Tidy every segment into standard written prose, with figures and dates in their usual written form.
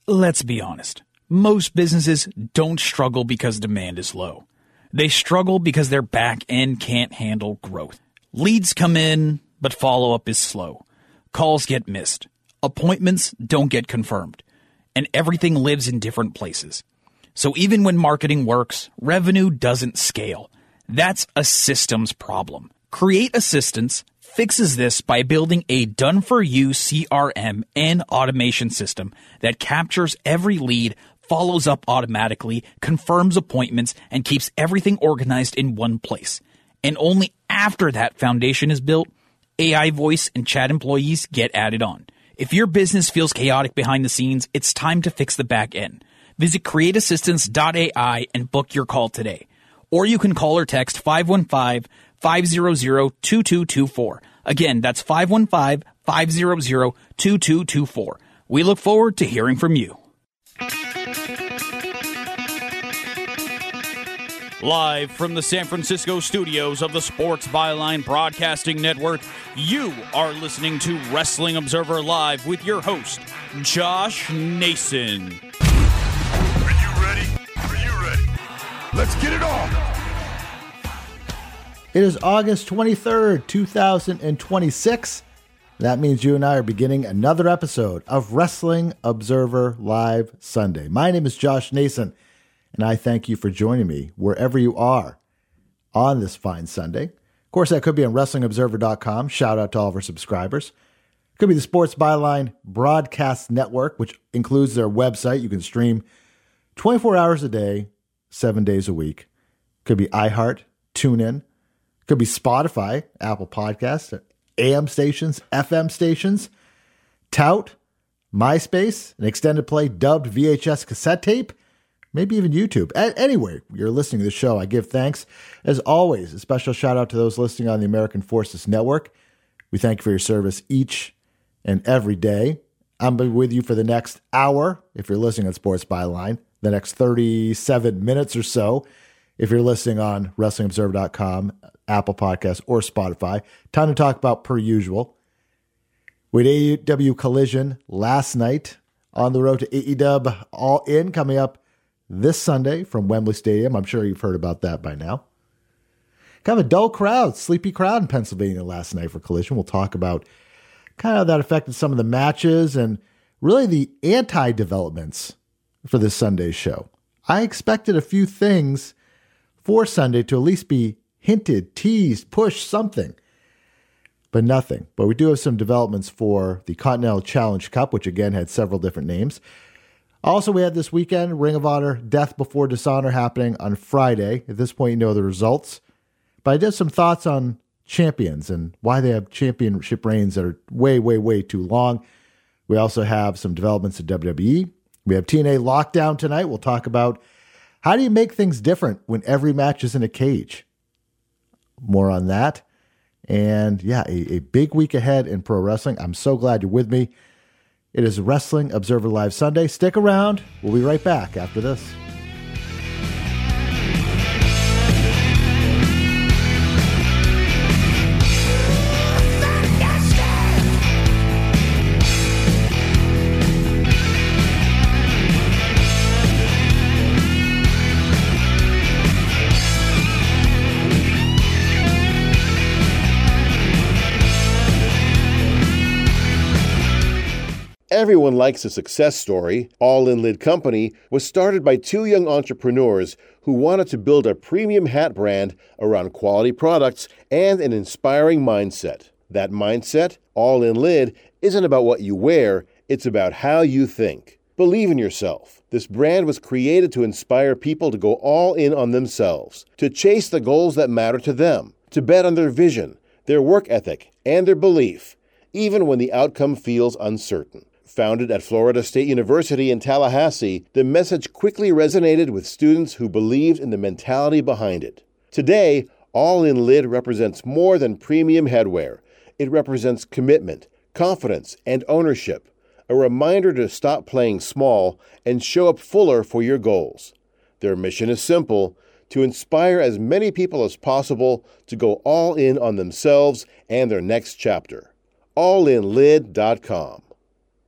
Let's be honest. Most businesses don't struggle because demand is low. They struggle because their back end can't handle growth. Leads come in, but follow-up is slow. Calls get missed. Appointments don't get confirmed. And everything lives in different places. So even when marketing works, revenue doesn't scale. That's a systems problem. Create Assistance fixes this by building a done-for-you CRM and automation system that captures every lead, follows up automatically, confirms appointments, and keeps everything organized in one place. And only after that foundation is built, AI voice and chat employees get added on. If your business feels chaotic behind the scenes, it's time to fix the back end. Visit createassistance.ai and book your call today. Or you can call or text 515-500-2224. Again, that's 515-500-2224. We look forward to hearing from you. Live from the San Francisco studios of the Sports Byline Broadcasting Network, you are listening to Wrestling Observer Live with your host, Josh Nason. Are you ready? Are you ready? Let's get it on! It is August 23rd, 2026. That means you and I are beginning another episode of Wrestling Observer Live Sunday. My name is Josh Nason, and I thank you for joining me wherever you are on this fine Sunday. Of course, that could be on WrestlingObserver.com. Shout out to all of our subscribers. It could be the Sports Byline Broadcast Network, which includes their website. You can stream 24 hours a day, 7 days a week. It could be iHeart, TuneIn. It could be Spotify, Apple Podcasts, AM stations, FM stations, Tout, MySpace, an extended play dubbed VHS cassette tape, maybe even YouTube. Anyway, you're listening to the show. I give thanks. As always, a special shout out to those listening on the American Forces Network. We thank you for your service each and every day. I'm with you for the next hour if you're listening on Sports Byline, the next 37 minutes or so if you're listening on WrestlingObserver.com, Apple Podcasts, or Spotify. Time to talk about per usual. With AEW Collision last night on the road to AEW All In coming up this Sunday from Wembley Stadium. I'm sure you've heard about that by now. Kind of a dull crowd, sleepy crowd in Pennsylvania last night for Collision. We'll talk about kind of how that affected some of the matches and really the anti-developments for this Sunday's show. I expected a few things for Sunday to at least be hinted, teased, pushed, something, but nothing. But we do have some developments for the Continental Challenge Cup, which again had several different names. Also, we had this weekend, Ring of Honor, Death Before Dishonor happening on Friday. At this point, you know the results. But I did some thoughts on champions and why they have championship reigns that are way, way, way too long. We also have some developments at WWE. We have TNA Lockdown tonight. We'll talk about how do you make things different when every match is in a cage. More on that. And yeah, a big week ahead in pro wrestling. I'm so glad you're with me. It is Wrestling Observer Live Sunday. Stick around. We'll be right back after this. Everyone likes a success story. All In Lid Company was started by two young entrepreneurs who wanted to build a premium hat brand around quality products and an inspiring mindset. That mindset, All In Lid, isn't about what you wear, it's about how you think. Believe in yourself. This brand was created to inspire people to go all in on themselves, to chase the goals that matter to them, to bet on their vision, their work ethic, and their belief, even when the outcome feels uncertain. Founded at Florida State University in Tallahassee, the message quickly resonated with students who believed in the mentality behind it. Today, All In Lid represents more than premium headwear. It represents commitment, confidence, and ownership, a reminder to stop playing small and show up fuller for your goals. Their mission is simple: to inspire as many people as possible to go all in on themselves and their next chapter. AllinLid.com.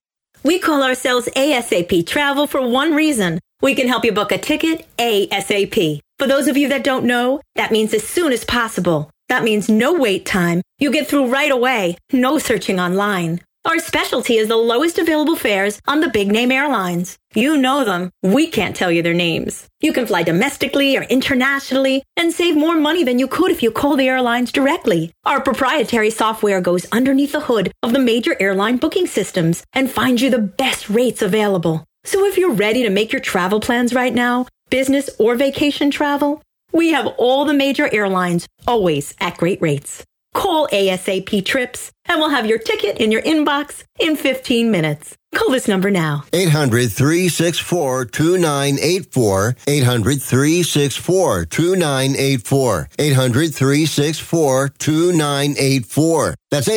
We call ourselves ASAP Travel for one reason. We can help you book a ticket ASAP. For those of you that don't know, that means as soon as possible. That means no wait time. You get through right away. No searching online. Our specialty is the lowest available fares on the big name airlines. You know them. We can't tell you their names. You can fly domestically or internationally and save more money than you could if you call the airlines directly. Our proprietary software goes underneath the hood of the major airline booking systems and finds you the best rates available. So if you're ready to make your travel plans right now, business or vacation travel, we have all the major airlines, always at great rates. Call ASAP Trips, and we'll have your ticket in your inbox in 15 minutes. Call this number now. 800-364-2984. 800-364-2984. 800-364-2984. That's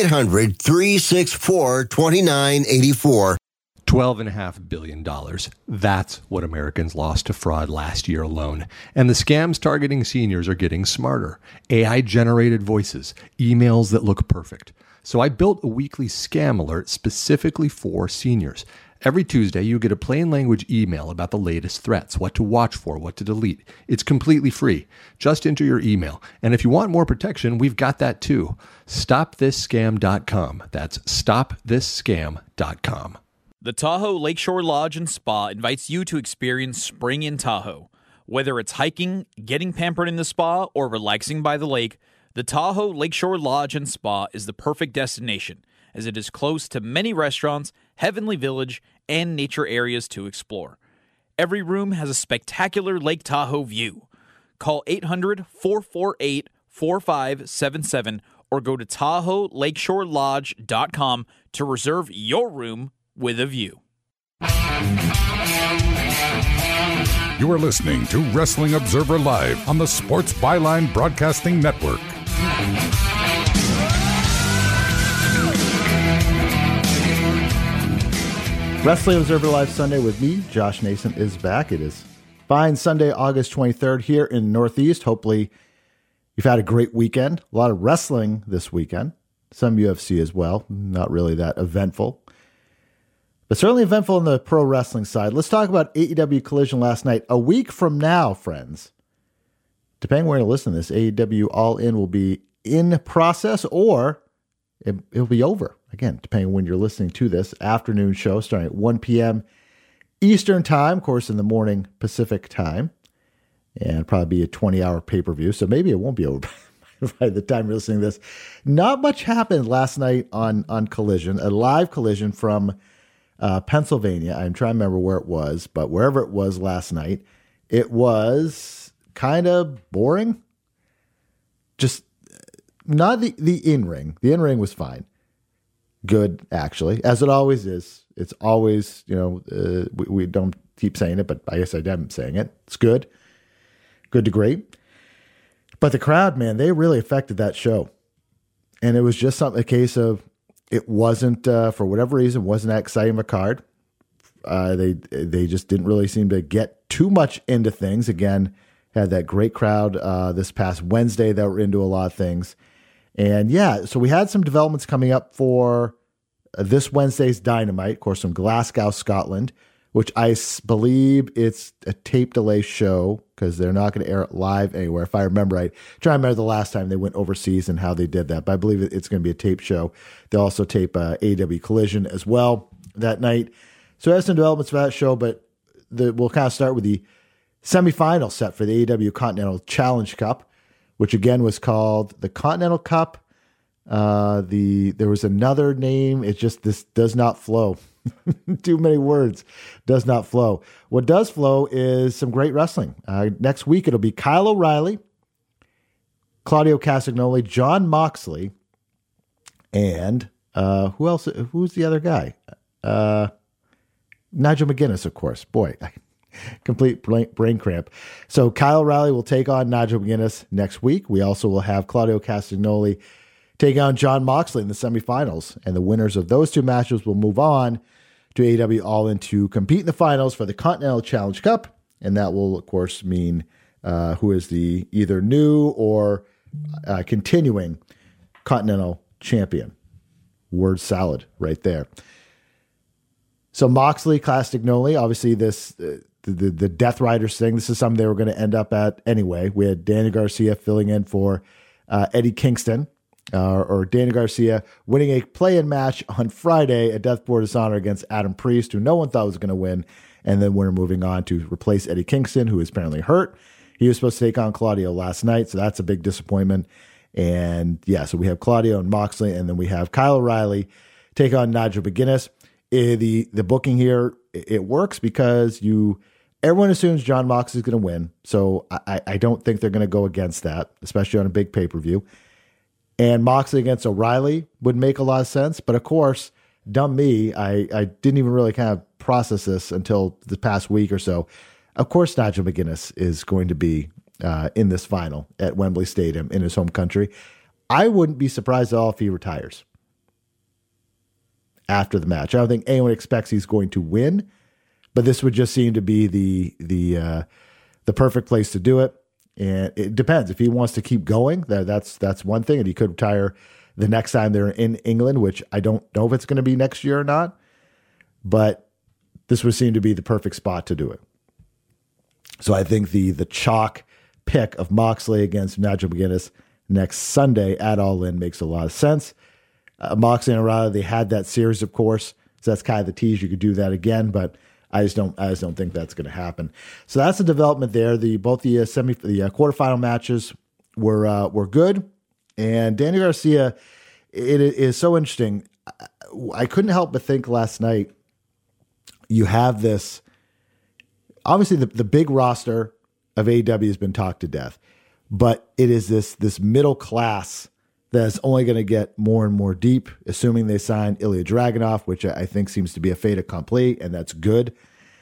800-364-2984. $12.5 billion. That's what Americans lost to fraud last year alone. And the scams targeting seniors are getting smarter. AI-generated voices, emails that look perfect. So I built a weekly scam alert specifically for seniors. Every Tuesday, you get a plain language email about the latest threats, what to watch for, what to delete. It's completely free. Just enter your email. And if you want more protection, we've got that too. StopThisScam.com. That's StopThisScam.com. The Tahoe Lakeshore Lodge and Spa invites you to experience spring in Tahoe. Whether it's hiking, getting pampered in the spa, or relaxing by the lake, the Tahoe Lakeshore Lodge and Spa is the perfect destination, as it is close to many restaurants, Heavenly Village, and nature areas to explore. Every room has a spectacular Lake Tahoe view. Call 800-448-4577 or go to TahoeLakeshoreLodge.com to reserve your room with a view. You are listening to Wrestling Observer Live on the Sports Byline Broadcasting Network. Wrestling Observer Live Sunday with me, Josh Nason, is back. It is fine Sunday, August 23rd here in Northeast. Hopefully you've had a great weekend. A lot of wrestling this weekend. Some UFC as well. Not really that eventful, but certainly eventful on the pro wrestling side. Let's talk about AEW Collision last night. A week from now, friends, depending where you listen to this, AEW All In will be in process or it'll be over. Again, depending on when you're listening to this afternoon show starting at 1 p.m. Eastern time, of course, in the morning Pacific time, and probably be a 20-hour pay-per-view. So maybe it won't be over by the time you're listening to this. Not much happened last night on Collision, a live Collision from Pennsylvania. I'm trying to remember where it was, but wherever it was last night, it was kind of boring. Just not the in-ring. The in-ring was fine. Good, actually, as it always is. It's always, we don't keep saying it, but I guess I am saying it. It's good. Good to great. But the crowd, man, they really affected that show. And it was just a case of, it wasn't, for whatever reason, wasn't that exciting of a card. They just didn't really seem to get too much into things. Again, had that great crowd this past Wednesday that were into a lot of things. And yeah, so we had some developments coming up for this Wednesday's Dynamite, of course, from Glasgow, Scotland, which I believe it's a tape delay show because they're not going to air it live anywhere. If I remember right, trying to remember the last time they went overseas and how they did that, but I believe it's going to be a tape show. They'll also tape AEW Collision as well that night. So it has some developments for that show, but we'll kind of start with the semifinal set for the AEW Continental Challenge Cup, which again was called the Continental Cup. There was another name. This does not flow. Too many words. Does not flow. What does flow is some great wrestling. Next week it'll be Kyle O'Reilly, Claudio Castagnoli, Jon Moxley, and who else? Who's the other guy? Nigel McGuinness, of course. Boy, complete brain cramp. So Kyle O'Reilly will take on Nigel McGuinness next week. We also will have Claudio Castagnoli take on Jon Moxley in the semifinals, and the winners of those two matches will move on to AEW All In to compete in the finals for the Continental Challenge Cup, and that will, of course, mean who is the either new or continuing Continental Champion. Word salad right there. So Moxley, Castagnoli, obviously this the Death Riders thing. This is something they were going to end up at anyway. We had Danny Garcia filling in for Eddie Kingston, or Danny Garcia winning a play-in match on Friday at Death Before Dishonor against Adam Priest, who no one thought was going to win, and then we're moving on to replace Eddie Kingston, who is apparently hurt. He was supposed to take on Claudio last night, so that's a big disappointment. And yeah, so we have Claudio and Moxley, and then we have Kyle O'Reilly take on Nigel McGuinness. The booking here, it works because everyone assumes John Moxley is going to win, so I don't think they're going to go against that, especially on a big pay-per-view. And Moxley against O'Reilly would make a lot of sense, but of course, dumb me, I didn't even really kind of process this until the past week or so. Of course, Nigel McGuinness is going to be in this final at Wembley Stadium in his home country. I wouldn't be surprised at all if he retires after the match. I don't think anyone expects he's going to win, but this would just seem to be the perfect place to do it. And it depends if he wants to keep going. That's one thing, and he could retire the next time they're in England, which I don't know if it's going to be next year or not. But this would seem to be the perfect spot to do it. So I think the chalk pick of Moxley against Nigel McGuinness next Sunday at All In makes a lot of sense. Moxley and O'Reilly, they had that series, of course, so that's kind of the tease. You could do that again, but I just don't think that's going to happen. So that's the development there. Both the quarterfinal matches were good, and Danny Garcia, it is so interesting. I couldn't help but think last night. You have this, obviously the big roster of AEW has been talked to death, but it is this middle class that's only going to get more and more deep, assuming they sign Ilya Dragunov, which I think seems to be a fait accompli, and that's good.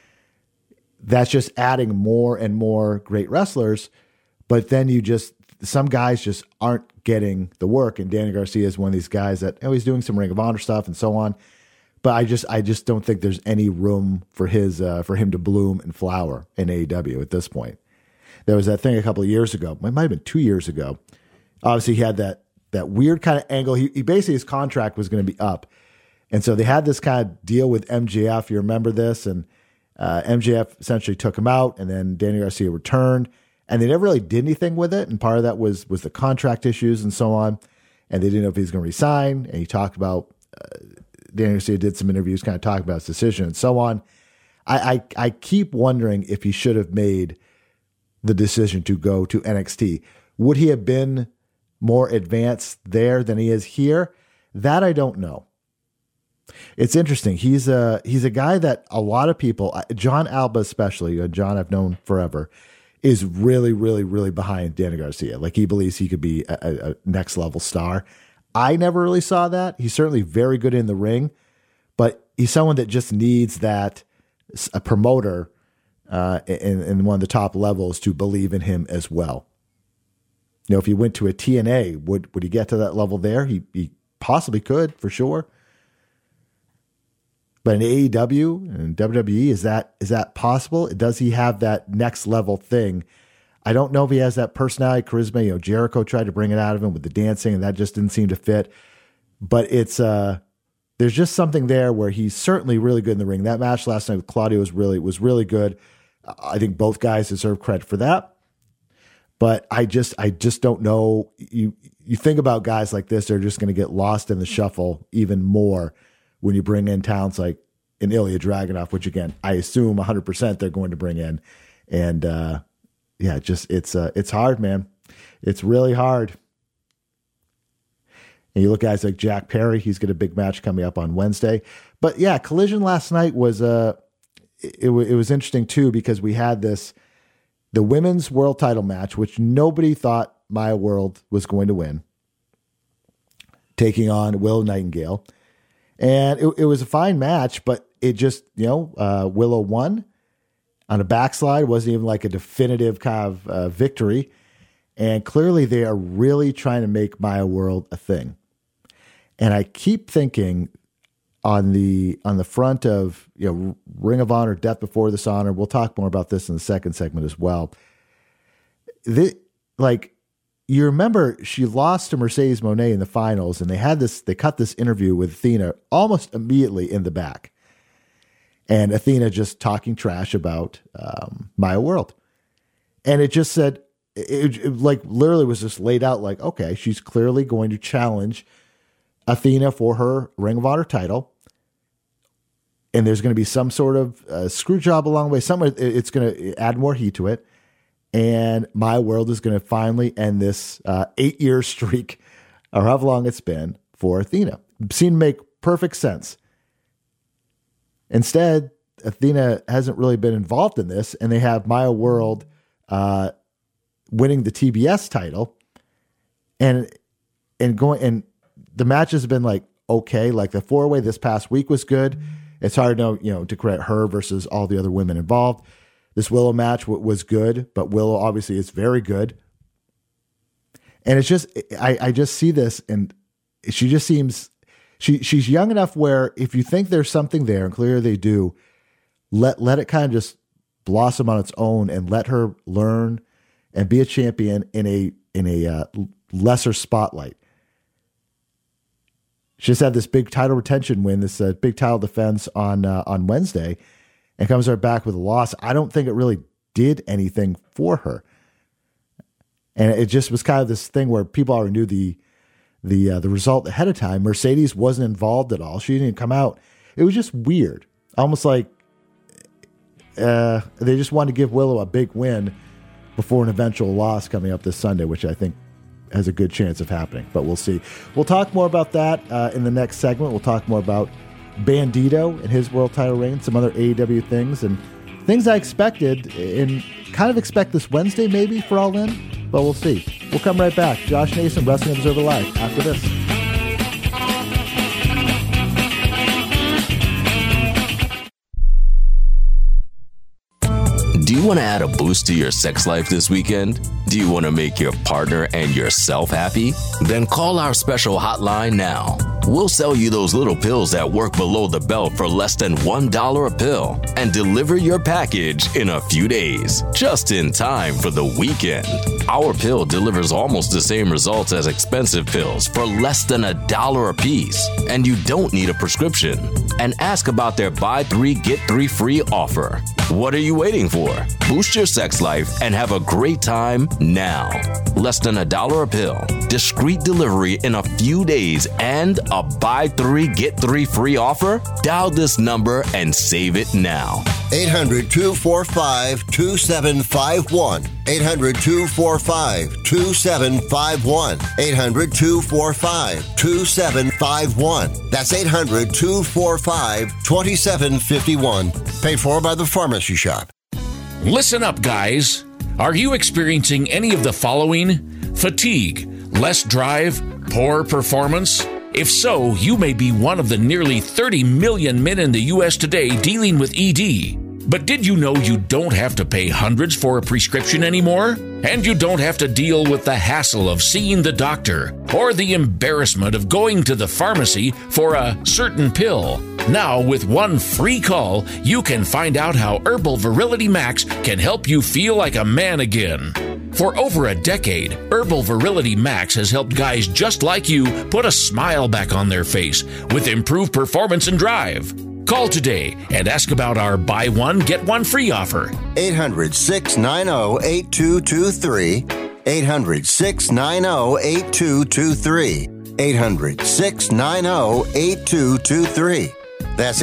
That's just adding more and more great wrestlers, but then some guys just aren't getting the work, and Danny Garcia is one of these guys that he's doing some Ring of Honor stuff and so on, but I just don't think there's any room for him to bloom and flower in AEW at this point. There was that thing a couple of years ago, it might have been 2 years ago. Obviously, he had that weird kind of angle. He basically, his contract was going to be up. And so they had this kind of deal with MJF. You remember this? And MJF essentially took him out, and then Danny Garcia returned. And they never really did anything with it. And part of that was the contract issues and so on. And they didn't know if he was going to resign. And he talked about, Danny Garcia did some interviews kind of talking about his decision and so on. I keep wondering if he should have made the decision to go to NXT. Would he have been more advanced there than he is here? That I don't know. It's interesting. He's a guy that a lot of people, John Alba especially, John I've known forever, is really, really, really behind Danny Garcia. Like, he believes he could be a next level star. I never really saw that. He's certainly very good in the ring, but he's someone that just needs a promoter in one of the top levels to believe in him as well. You know, if he went to a TNA, would he get to that level there? He possibly could, for sure. But in AEW and WWE, is that possible? Does he have that next level thing? I don't know if he has that personality, charisma. You know, Jericho tried to bring it out of him with the dancing, and that just didn't seem to fit. But it's there's just something there where he's certainly really good in the ring. That match last night with Claudio was really good. I think both guys deserve credit for that. But I just don't know. You think about guys like this, they're just going to get lost in the shuffle even more when you bring in talents like an Ilya Dragunov, which again, I assume 100% they're going to bring in. And it's hard, man. It's really hard. And you look at guys like Jack Perry, he's got a big match coming up on Wednesday. But yeah, Collision last night was it was interesting too, because we had the women's world title match, which nobody thought Maya World was going to win, taking on Willow Nightingale. And it was a fine match, but it just, Willow won on a backslide. It wasn't even like a definitive kind of victory. And clearly they are really trying to make Maya World a thing. And I keep thinking on the front of, Ring of Honor, Death Before Dishonor, we'll talk more about this in the second segment as well. You remember she lost to Mercedes Moné in the finals, and they cut this interview with Athena almost immediately in the back. and Athena just talking trash about Maya World. And it just said, it like literally was just laid out like, okay, she's clearly going to challenge Athena for her Ring of Honor title. And there's going to be some sort of screw job along the way. Somewhere it's going to add more heat to it. And Maya World is going to finally end this 8-year streak, or however long it's been, for Athena. Seemed to make perfect sense. Instead, Athena hasn't really been involved in this, and they have Maya World winning the TBS title, and the matches have been like okay. Like the 4-way this past week was good. It's hard to know, to credit her versus all the other women involved. This Willow match was good, but Willow obviously is very good. And it's just, I just see this, and she just seems, she's young enough where if you think there's something there, and clearly they do, let it kind of just blossom on its own, and let her learn and be a champion in a lesser spotlight. She just had this big title retention win, this big title defense on Wednesday, and comes right back with a loss. I don't think it really did anything for her. And it just was kind of this thing where people already knew the result ahead of time. Mercedes wasn't involved at all. She didn't even come out. It was just weird. Almost like they just wanted to give Willow a big win before an eventual loss coming up this Sunday, which I think has a good chance of happening. But we'll see. We'll talk more about that in the next segment. We'll talk more about Bandito and his world title reign, some other AEW things, and things I expected and kind of expect this Wednesday maybe for All In, but we'll see. We'll come right back. Josh Nason, Wrestling Observer Live, after this. Do you want to add a boost to your sex life this weekend? Do you want to make your partner and yourself happy? Then call our special hotline now. We'll sell you those little pills that work below the belt for less than $1 a pill and deliver your package in a few days, just in time for the weekend. Our pill delivers almost the same results as expensive pills for less than $1 a piece, and you don't need a prescription. And ask about their buy 3 get 3 free offer. What are you waiting for? Boost your sex life and have a great time now. Less than $1 a pill, discreet delivery in a few days, and a buy 3 get 3 free offer? Dial this number and save it now. 800-245-2751. 800-245-2751. 800-245-2751. That's 800-245-2751. Paid for by the Pharmacy Shop. Listen up, guys. Are you experiencing any of the following? Fatigue, less drive, poor performance? If so, you may be one of the nearly 30 million men in the U.S. today dealing with ED. But did you know you don't have to pay hundreds for a prescription anymore? And you don't have to deal with the hassle of seeing the doctor or the embarrassment of going to the pharmacy for a certain pill. Now, with one free call, you can find out how Herbal Virility Max can help you feel like a man again. For over a decade, Herbal Virility Max has helped guys just like you put a smile back on their face with improved performance and drive. Call today and ask about our buy one, get one free offer. 800-690-8223. 800-690-8223. 800-690-8223. That's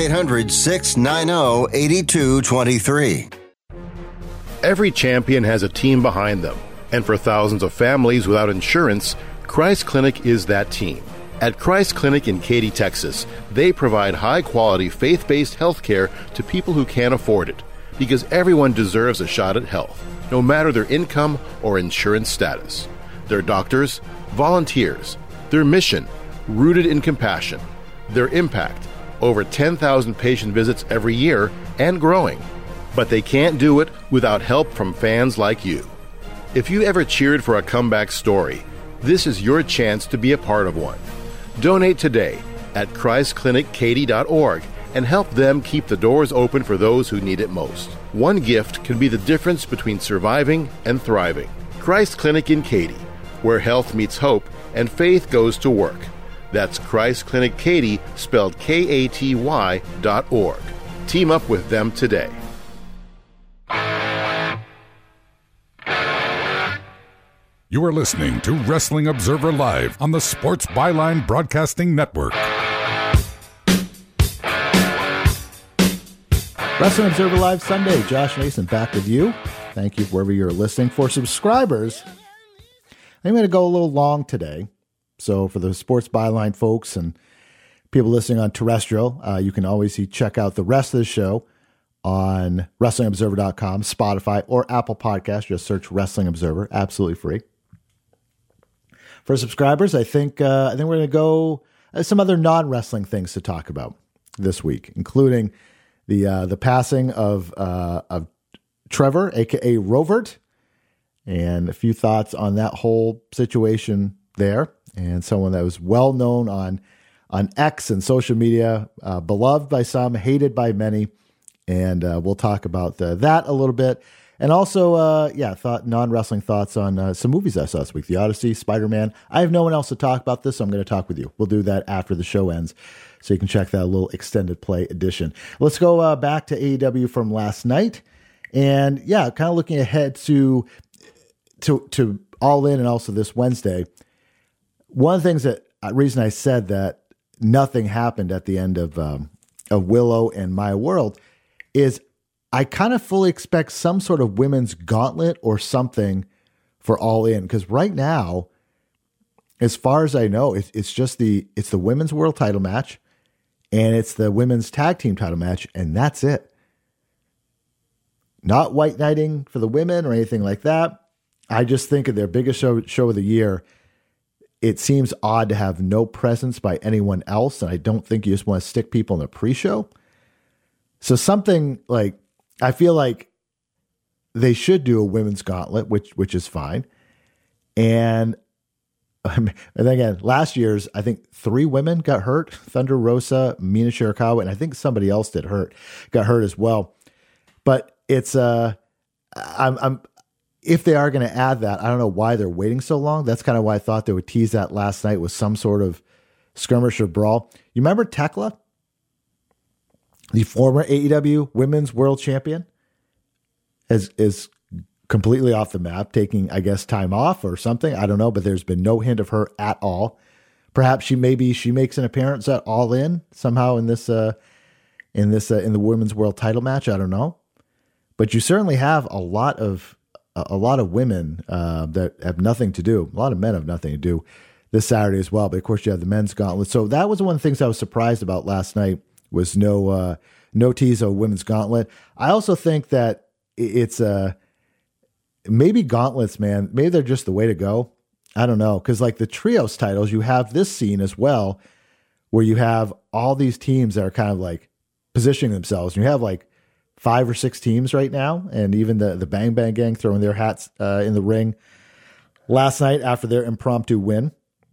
800-690-8223. Every champion has a team behind them, and for thousands of families without insurance, Christ Clinic is that team. At Christ Clinic in Katy, Texas, they provide high-quality, faith-based health care to people who can't afford it, because everyone deserves a shot at health, no matter their income or insurance status. Their doctors, volunteers, their mission, rooted in compassion, their impact, over 10,000 patient visits every year and growing. But they can't do it without help from fans like you. If you ever cheered for a comeback story, this is your chance to be a part of one. Donate today at ChristClinicKaty.org and help them keep the doors open for those who need it most. One gift can be the difference between surviving and thriving. Christ Clinic in Katy, where health meets hope and faith goes to work. That's Christ Clinic Katy, spelled Katy.org. Team up with them today. You are listening to Wrestling Observer Live on the Sports Byline Broadcasting Network. Wrestling Observer Live Sunday. Josh Nason back with you. Thank you wherever you're listening. For subscribers, I'm going to go a little long today. So for the Sports Byline folks and people listening on terrestrial, you can always check out the rest of the show on WrestlingObserver.com, Spotify, or Apple Podcasts. Just search Wrestling Observer. Absolutely free. For subscribers, I think we're going to go some other non-wrestling things to talk about this week, including the passing of Trevor, aka Rovert, and a few thoughts on that whole situation there, and someone that was well known on X and social media, beloved by some, hated by many, and we'll talk about that a little bit. And also, non-wrestling thoughts on some movies I saw this week. The Odyssey, Spider-Man. I have no one else to talk about this, so I'm going to talk with you. We'll do that after the show ends, so you can check that little extended play edition. Let's go back to AEW from last night. And, kind of looking ahead to All In and also this Wednesday. One of the things reason I said that nothing happened at the end of Willow and My World is I kind of fully expect some sort of women's gauntlet or something for All In, because right now, as far as I know, it's the women's world title match and it's the women's tag team title match, and that's it. Not white knighting for the women or anything like that. I just think of their biggest show of the year. It seems odd to have no presence by anyone else, and I don't think you just want to stick people in the pre-show. So something like, I feel like they should do a women's gauntlet, which is fine. And again, last year's, I think 3 women got hurt: Thunder Rosa, Mina Shirakawa, and I think somebody else got hurt as well. But it's if they are going to add that, I don't know why they're waiting so long. That's kind of why I thought they would tease that last night with some sort of skirmish or brawl. You remember Tekla? The former AEW Women's World Champion is completely off the map, taking, I guess, time off or something. I don't know, but there's been no hint of her at all. Perhaps she makes an appearance at All In somehow in the Women's World Title match. I don't know, but you certainly have a lot of women that have nothing to do. A lot of men have nothing to do this Saturday as well. But of course, you have the men's gauntlet. So that was one of the things I was surprised about last night. Was no tease of women's gauntlet. I also think that it's maybe gauntlets, man. Maybe they're just the way to go. I don't know, because like the trios titles, you have this scene as well, where you have all these teams that are kind of like positioning themselves. And you have like 5 or 6 teams right now, and even the Bang Bang Gang throwing their hats in the ring last night after their impromptu win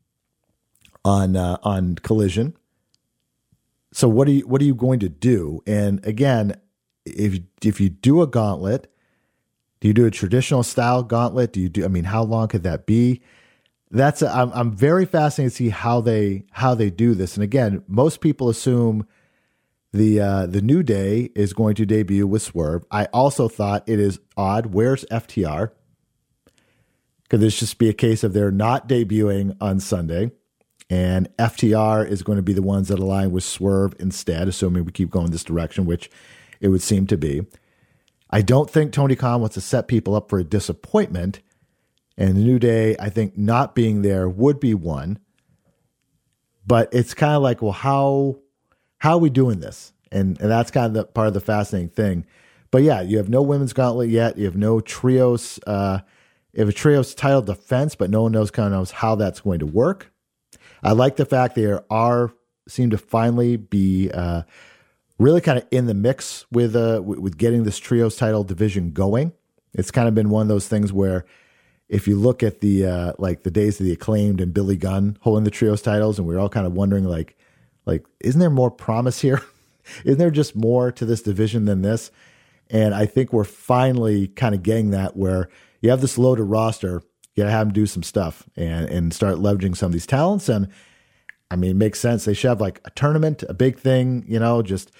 on Collision. So what are you going to do? And again, if you do a gauntlet, do you do a traditional style gauntlet? How long could that be? I'm very fascinated to see how they do this. And again, most people assume the New Day is going to debut with Swerve. I also thought it is odd. Where's FTR? Could this just be a case of they're not debuting on Sunday? And FTR is going to be the ones that align with Swerve instead, assuming we keep going this direction, which it would seem to be. I don't think Tony Khan wants to set people up for a disappointment. And the New Day, I think not being there would be one. But it's kind of like, well, how are we doing this? And that's kind of part of the fascinating thing. But yeah, you have no women's gauntlet yet. You have no trios. You have a trios title defense, but no one knows how that's going to work. I like the fact they seem to finally be really kind of in the mix with getting this trios title division going. It's kind of been one of those things where if you look at the days of the Acclaimed and Billy Gunn holding the trios titles, and we're all kind of wondering like isn't there more promise here? Isn't there just more to this division than this? And I think we're finally kind of getting that, where you have this loaded roster. You got to have them do some stuff and start leveraging some of these talents. And I mean, it makes sense. They should have like a tournament, a big thing, just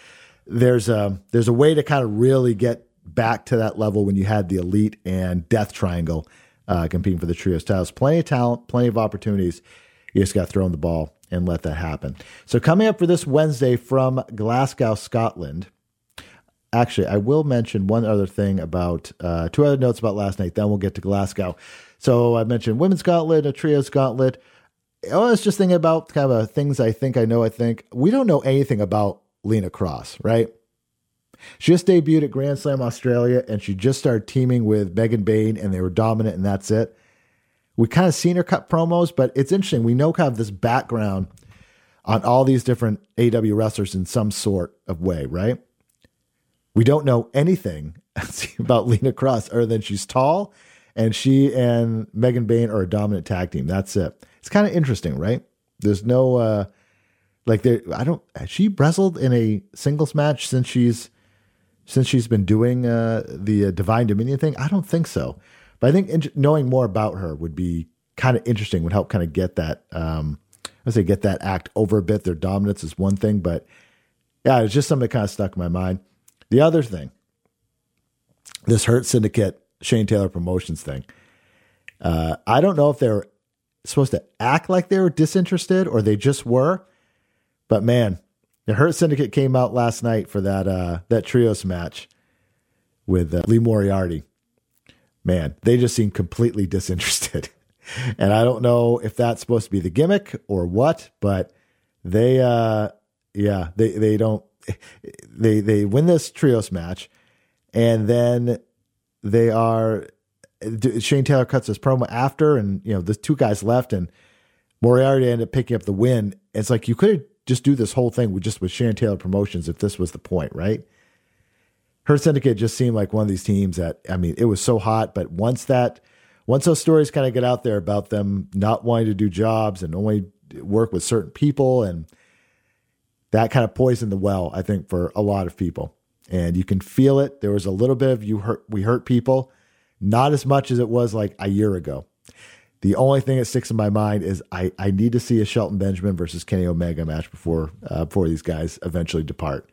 there's a way to kind of really get back to that level when you had the Elite and Death Triangle competing for the trios titles. Plenty of talent, plenty of opportunities. You just got to throw in the ball and let that happen. So coming up for this Wednesday from Glasgow, Scotland. Actually, I will mention one other thing about 2 other notes about last night. Then we'll get to Glasgow. So I mentioned women's gauntlet, a trios gauntlet. I was just thinking about kind of things I think we don't know anything about Lena Cross, right? She just debuted at Grand Slam Australia, and she just started teaming with Megan Bayne, and they were dominant, and that's it. We kind of seen her cut promos, but it's interesting. We know kind of this background on all these different AEW wrestlers in some sort of way, right? We don't know anything about Lena Cross other than she's tall, and she and Megan Bayne are a dominant tag team. That's it. It's kind of interesting, right? There's no has she wrestled in a singles match since she's been doing the Divine Dominion thing? I don't think so. But I think knowing more about her would be kind of interesting, would help kind of get that, get that act over a bit. Their dominance is one thing, but yeah, it's just something that kind of stuck in my mind. The other thing, this Hurt Syndicate, Shane Taylor Promotions thing. I don't know if they're supposed to act like they were disinterested or they just were, but man, the Hurt Syndicate came out last night for that trios match with Lee Moriarty. Man, they just seem completely disinterested. And I don't know if that's supposed to be the gimmick or what, but they don't, they win this trios match, and then Shane Taylor cuts his promo after, and the 2 guys left, and Moriarty ended up picking up the win. It's like you could just do this whole thing with Shane Taylor Promotions if this was the point, right? Her Syndicate just seemed like one of these teams that, it was so hot, but once those stories kind of get out there about them not wanting to do jobs and only work with certain people, and that kind of poisoned the well, I think, for a lot of people. And you can feel it. There was a little bit of we hurt people, not as much as it was like a year ago. The only thing that sticks in my mind is I need to see a Shelton Benjamin versus Kenny Omega match before these guys eventually depart.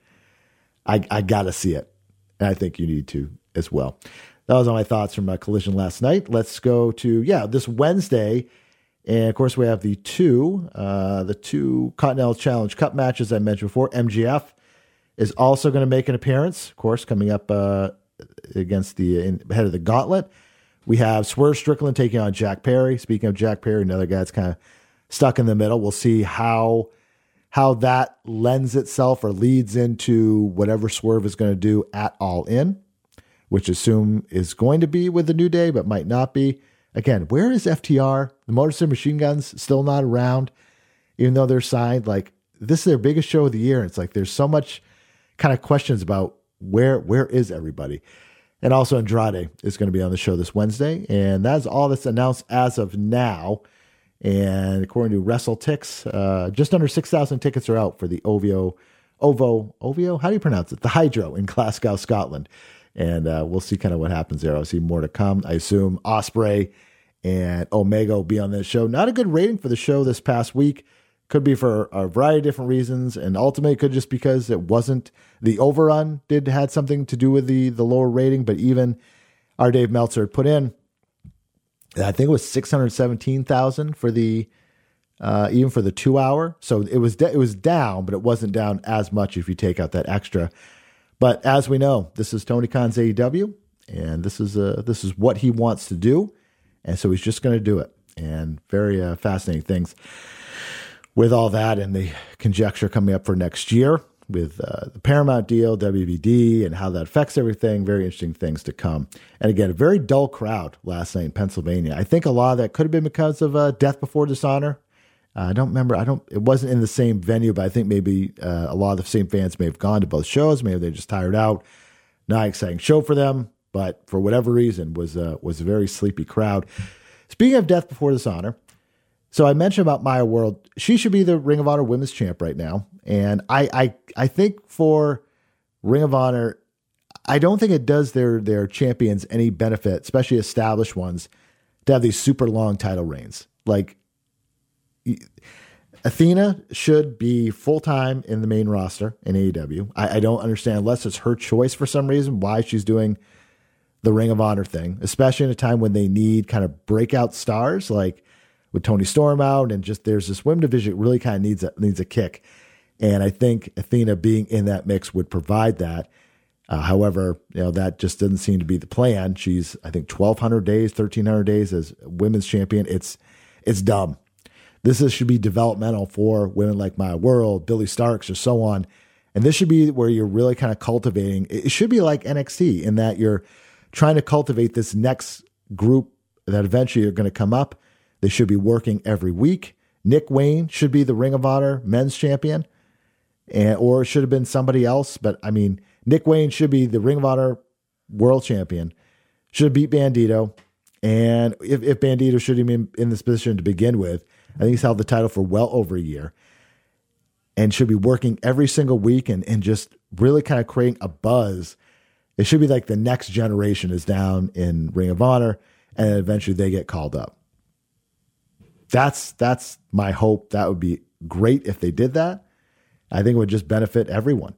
I got to see it. And I think you need to as well. That was all my thoughts from Collision last night. Let's go to, this Wednesday. And of course, we have the two Continental Challenge Cup matches I mentioned before. MJF is also going to make an appearance, of course, coming up against the head of the Gauntlet. We have Swerve Strickland taking on Jack Perry. Speaking of Jack Perry, another guy that's kind of stuck in the middle. We'll see how that lends itself or leads into whatever Swerve is going to do at All In, which assume is going to be with the New Day, but might not be. Again, where is FTR? The Motor City Machine Guns still not around, even though they're signed. Like, this is their biggest show of the year. It's like there's so much kind of questions about where is everybody. And also Andrade is going to be on the show this Wednesday. And that's all that's announced as of now. And according to WrestleTix, just under 6,000 tickets are out for the OVO, how do you pronounce it? The Hydro in Glasgow, Scotland. And we'll see kind of what happens there. I'll see more to come. I assume Ospreay and Omega will be on this show. Not a good rating for the show this past week. Could be for a variety of different reasons. And ultimately, it could just because it wasn't the overrun had something to do with the lower rating. But even our Dave Meltzer put in, I think it was 617,000 for the even for the 2 hour. So it was down, but it wasn't down as much if you take out that extra. But as we know, this is Tony Khan's AEW, and this is what he wants to do, and so he's just going to do it. And very fascinating things with all that and the conjecture coming up for next year with the Paramount deal, WBD, and how that affects everything. Very interesting things to come. And again, a very dull crowd last night in Pennsylvania. I think a lot of that could have been because of Death Before Dishonor. I don't remember. It wasn't in the same venue, but I think maybe a lot of the same fans may have gone to both shows. Maybe they're just tired out. Not an exciting show for them, but for whatever reason was a very sleepy crowd. Speaking of Death Before Dishonor, so I mentioned about Maya World. She should be the Ring of Honor Women's Champ right now, and I think for Ring of Honor, I don't think it does their champions any benefit, especially established ones, to have these super long title reigns. Like, Athena should be full-time in the main roster in AEW. I don't understand, unless it's her choice for some reason, why she's doing the Ring of Honor thing, especially in a time when they need kind of breakout stars, like with Toni Storm out, and just there's this women's division really kind of needs a kick. And I think Athena being in that mix would provide that. However, that just doesn't seem to be the plan. She's, I think, 1,200 days, 1,300 days as women's champion. It's dumb. This should be developmental for women like Maya World, Billy Starks, or so on. And this should be where you're really kind of cultivating. It should be like NXT in that you're trying to cultivate this next group that eventually are going to come up. They should be working every week. Nick Wayne should be the Ring of Honor men's champion, or it should have been somebody else. But I mean, Nick Wayne should be the Ring of Honor world champion, should have beat Bandito. And if Bandito should have been in this position to begin with, I think he's held the title for well over a year and should be working every single week and just really kind of creating a buzz. It should be like the next generation is down in Ring of Honor and eventually they get called up. That's my hope. That would be great if they did that. I think it would just benefit everyone.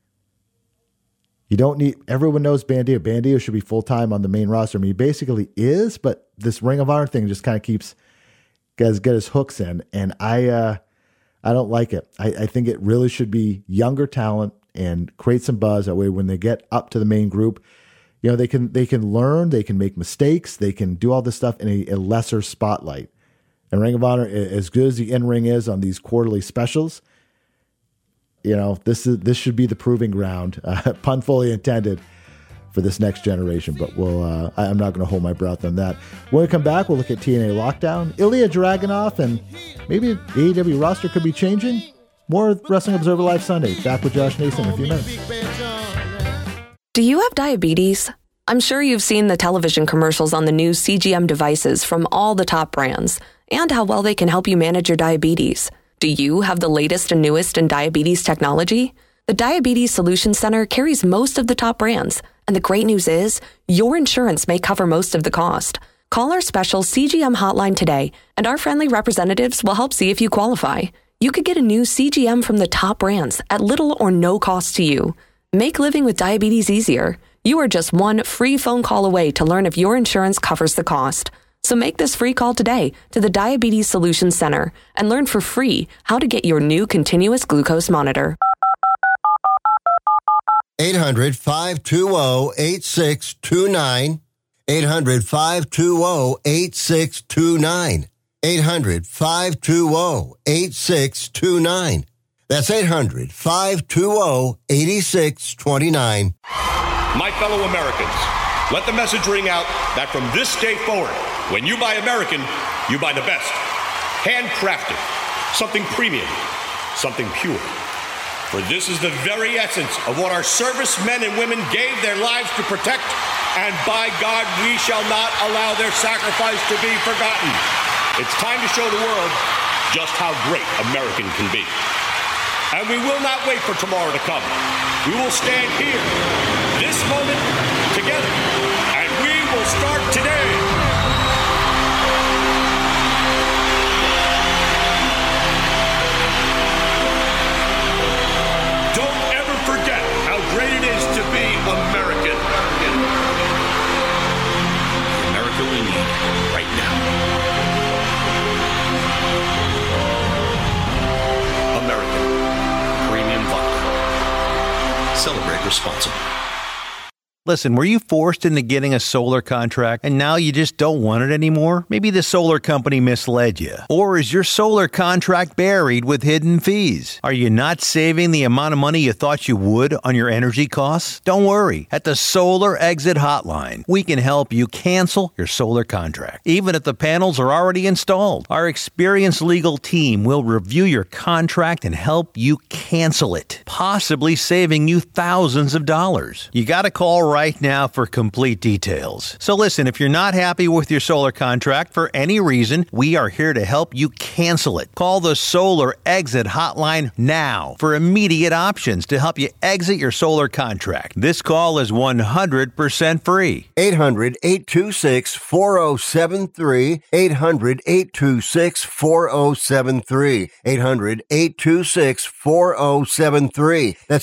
Everyone knows Bandito. Bandito should be full-time on the main roster. I mean, he basically is, but this Ring of Honor thing just kind of get his hooks in. And I don't like it. I think it really should be younger talent and create some buzz. That way, when they get up to the main group, they can learn, they can make mistakes, they can do all this stuff in a lesser spotlight. And Ring of Honor, as good as the in-ring is on these quarterly specials, this should be the proving ground, pun fully intended, for this next generation. But I'm not going to hold my breath on that. When we come back, we'll look at TNA Lockdown, Ilya Dragunov, and maybe the AEW roster could be changing. More Wrestling Observer Live Sunday. Back with Josh Nason in a few minutes. Do you have diabetes? I'm sure you've seen the television commercials on the new CGM devices from all the top brands and how well they can help you manage your diabetes. Do you have the latest and newest in diabetes technology? The Diabetes Solutions Center carries most of the top brands, and the great news is your insurance may cover most of the cost. Call our special CGM hotline today, and our friendly representatives will help see if you qualify. You could get a new CGM from the top brands at little or no cost to you. Make living with diabetes easier. You are just one free phone call away to learn if your insurance covers the cost. So make this free call today to the Diabetes Solutions Center and learn for free how to get your new continuous glucose monitor. 800-520-8629. 800-520-8629. 800-520-8629. That's 800-520-8629. My fellow Americans, let the message ring out that from this day forward, when you buy American, you buy the best. Handcrafted, something premium, something pure. For this is the very essence of what our servicemen and women gave their lives to protect, and by God, we shall not allow their sacrifice to be forgotten. It's time to show the world just how great American can be. And we will not wait for tomorrow to come. We will stand here, this moment, together, and we will start today. Don't ever forget how great it is to be American. The America we need right now. American Premium Vodka. Celebrate responsibly. Listen, were you forced into getting a solar contract and now you just don't want it anymore? Maybe the solar company misled you. Or is your solar contract buried with hidden fees? Are you not saving the amount of money you thought you would on your energy costs? Don't worry. At the Solar Exit Hotline, we can help you cancel your solar contract, even if the panels are already installed. Our experienced legal team will review your contract and help you cancel it, possibly saving you thousands of dollars. You got to call right right now for complete details. So listen, if you're not happy with your solar contract for any reason, we are here to help you cancel it. Call the Solar Exit Hotline now for immediate options to help you exit your solar contract. This call is 100% free. 800-826-4073. 800-826-4073. 800-826-4073. That's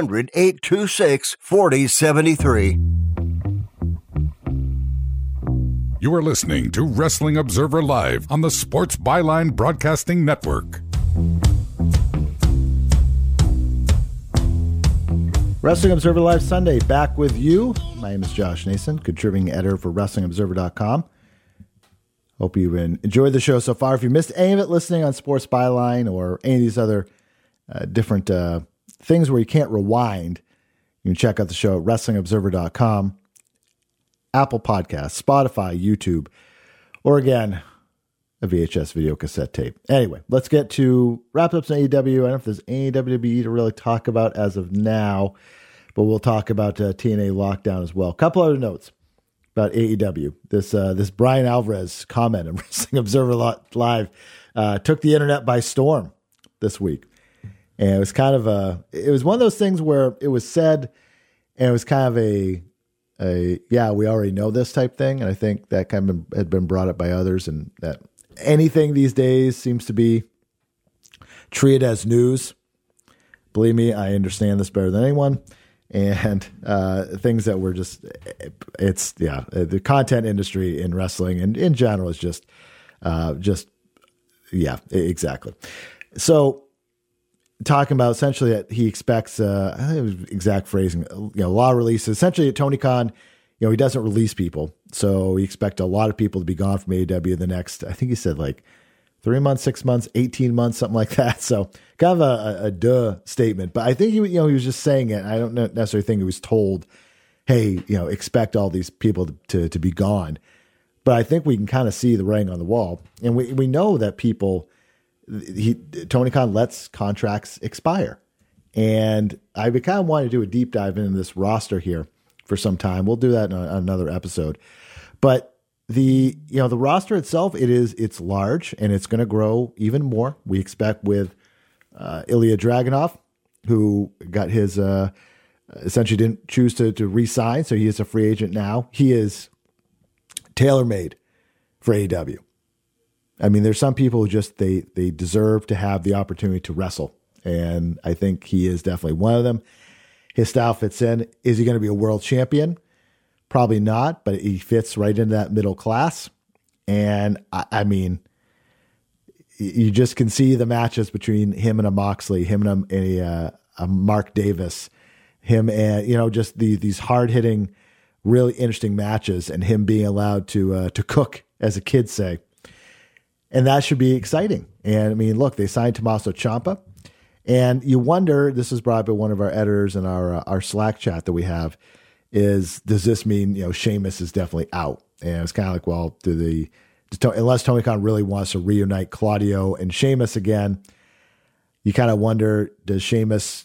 800-826-4073. You are listening to Wrestling Observer Live on the Sports Byline Broadcasting Network. Wrestling Observer Live Sunday, back with you. My name is Josh Nason, contributing editor for WrestlingObserver.com. Hope you've enjoyed the show so far. If you missed any of it listening on Sports Byline or any of these other different things where you can't rewind, you can check out the show at WrestlingObserver.com, Apple Podcasts, Spotify, YouTube, or again, a VHS video cassette tape. Anyway, let's get to wrap-ups in AEW. I don't know if there's any WWE to really talk about as of now, but we'll talk about TNA Lockdown as well. A couple other notes about AEW. This Brian Alvarez comment in Wrestling Observer Live took the internet by storm this week. And it was kind of it was one of those things where it was said, and it was kind of a yeah, we already know this type thing. And I think that kind of had been brought up by others, and that anything these days seems to be treated as news. Believe me, I understand this better than anyone. And things that were just, the content industry in wrestling and in general is just, exactly. So talking about essentially that he expects, I think it was exact phrasing, a lot of releases. Essentially at Tony Khan, he doesn't release people. So we expect a lot of people to be gone from AEW the next, I think he said like 3 months, 6 months, 18 months, something like that. So kind of a duh statement, but I think he was just saying it. I don't necessarily think he was told, hey, expect all these people to be gone. But I think we can kind of see the writing on the wall. And we know that Tony Khan lets contracts expire. And I kind of want to do a deep dive into this roster here for some time. We'll do that in another episode. But the roster itself, it's large and it's going to grow even more. We expect with Ilya Dragunov, who got his essentially didn't choose to re-sign, so he is a free agent now. He is tailor-made for AEW. I mean, there's some people who just they deserve to have the opportunity to wrestle, and I think he is definitely one of them. His style fits in. Is he going to be a world champion? Probably not, but he fits right into that middle class. And I mean, you just can see the matches between him and a Moxley, him and a Mark Davis, him and, just these hard hitting, really interesting matches, and him being allowed to cook, as the kids say. And that should be exciting. And I mean, look, they signed Tommaso Ciampa, and you wonder, this was brought up by one of our editors in our Slack chat that we have, does this mean, Sheamus is definitely out? And it's kind of like, well, unless Tony Khan really wants to reunite Claudio and Sheamus again, you kind of wonder, is he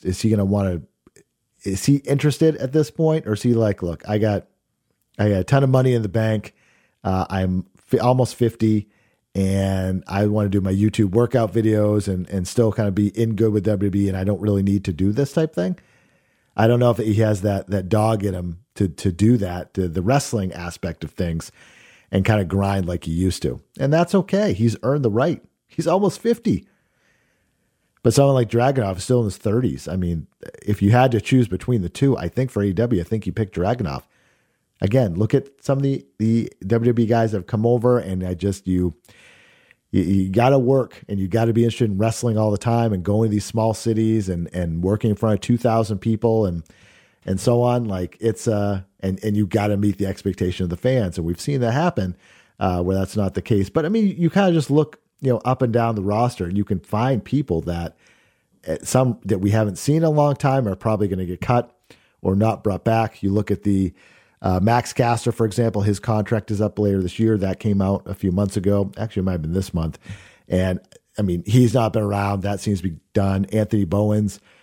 interested at this point? Or is he like, look, I got a ton of money in the bank. I'm almost 50 and I want to do my YouTube workout videos and still kind of be in good with WWE. And I don't really need to do this type thing. I don't know if he has that dog in him to do that, to the wrestling aspect of things, and kind of grind like he used to. And that's okay. He's earned the right. He's almost 50. But someone like Dragunov is still in his 30s. I mean, if you had to choose between the two, I think for AEW, I think you pick Dragunov. Again, look at some of the WWE guys that have come over, and you got to work, and you got to be interested in wrestling all the time and going to these small cities and working in front of 2,000 people and so on. Like it's and you got to meet the expectation of the fans. And we've seen that happen where that's not the case. But I mean, you kind of just look, up and down the roster, and you can find people that some that we haven't seen in a long time are probably going to get cut or not brought back. You look at the Max Caster, for example, his contract is up later this year. That came out a few months ago. Actually, it might have been this month. And I mean, he's not been around. That seems to be done. Anthony Bowens,